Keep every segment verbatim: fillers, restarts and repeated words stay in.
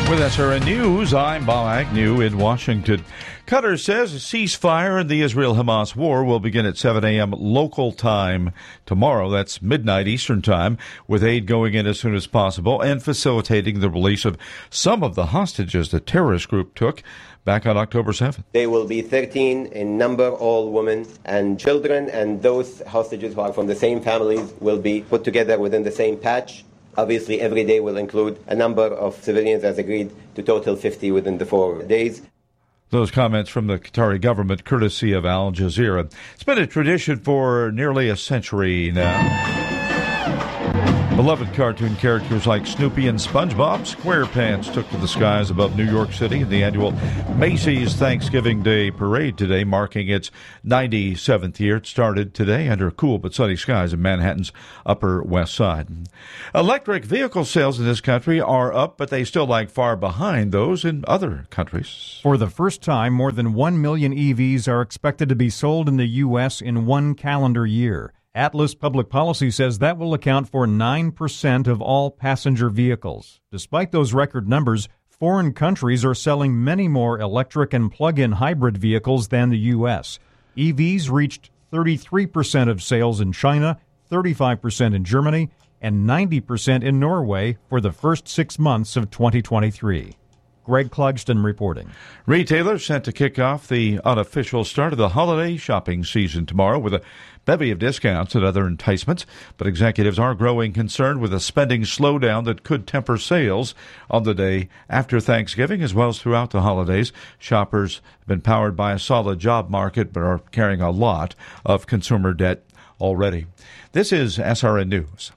With S R N News, I'm Bob Agnew in Washington. Qatar says a ceasefire in the Israel-Hamas war will begin at seven a.m. local time tomorrow. That's midnight Eastern time, with aid going in as soon as possible and facilitating the release of some of the hostages the terrorist group took back on October seventh. They will be thirteen in number, all women and children, and those hostages who are from the same families will be put together within the same patch. Obviously, every day will include a number of civilians, as agreed, to total fifty within the four days. Those comments from the Qatari government, courtesy of Al Jazeera. It's been a tradition for nearly a century now. Beloved cartoon characters like Snoopy and SpongeBob SquarePants took to the skies above New York City in the annual Macy's Thanksgiving Day Parade today, marking its ninety-seventh year. It started today under cool but sunny skies in Manhattan's Upper West Side. Electric vehicle sales in this country are up, but they still lag far behind those in other countries. For the first time, more than one million E Vs are expected to be sold in the U S in one calendar year. Atlas Public Policy says that will account for nine percent of all passenger vehicles. Despite those record numbers, foreign countries are selling many more electric and plug-in hybrid vehicles than the U S. E Vs reached thirty-three percent of sales in China, thirty-five percent in Germany, and ninety percent in Norway for the first six months of twenty twenty-three. Greg Clugston reporting. Retailers set to kick off the unofficial start of the holiday shopping season tomorrow with a bevy of discounts and other enticements, but executives are growing concerned with a spending slowdown that could temper sales on the day after Thanksgiving as well as throughout the holidays. Shoppers have been powered by a solid job market but are carrying a lot of consumer debt already. This is S R N News.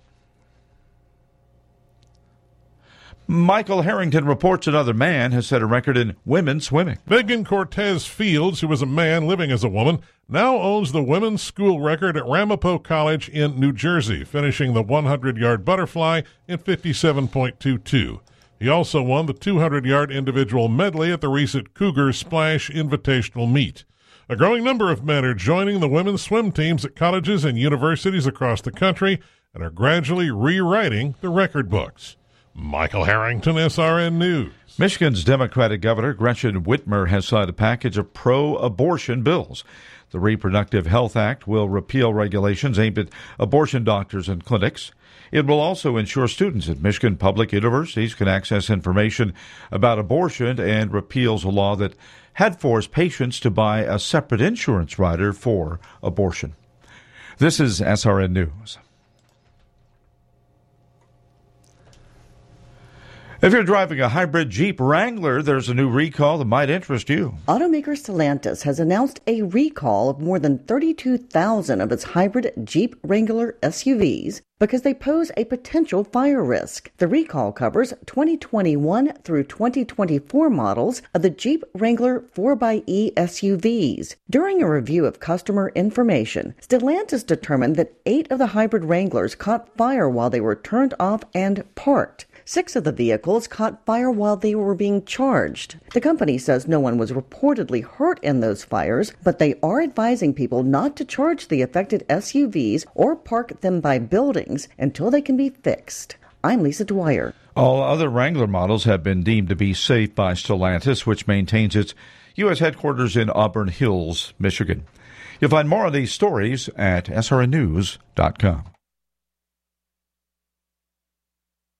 Michael Harrington reports another man has set a record in women's swimming. Megan Cortez Fields, who was a man living as a woman, now owns the women's school record at Ramapo College in New Jersey, finishing the hundred-yard butterfly in fifty-seven point two two. He also won the two hundred-yard individual medley at the recent Cougar Splash Invitational Meet. A growing number of men are joining the women's swim teams at colleges and universities across the country and are gradually rewriting the record books. Michael Harrington, S R N News. Michigan's Democratic Governor Gretchen Whitmer has signed a package of pro-abortion bills. The Reproductive Health Act will repeal regulations aimed at abortion doctors and clinics. It will also ensure students at Michigan public universities can access information about abortion and repeals a law that had forced patients to buy a separate insurance rider for abortion. This is S R N News. If you're driving a hybrid Jeep Wrangler, there's a new recall that might interest you. Automaker Stellantis has announced a recall of more than thirty-two thousand of its hybrid Jeep Wrangler S U Vs because they pose a potential fire risk. The recall covers twenty twenty-one through twenty twenty-four models of the Jeep Wrangler four by E S U Vs. During a review of customer information, Stellantis determined that eight of the hybrid Wranglers caught fire while they were turned off and parked. Six of the vehicles caught fire while they were being charged. The company says no one was reportedly hurt in those fires, but they are advising people not to charge the affected S U Vs or park them by buildings until they can be fixed. I'm Lisa Dwyer. All other Wrangler models have been deemed to be safe by Stellantis, which maintains its U S headquarters in Auburn Hills, Michigan. You'll find more of these stories at S R N news dot com.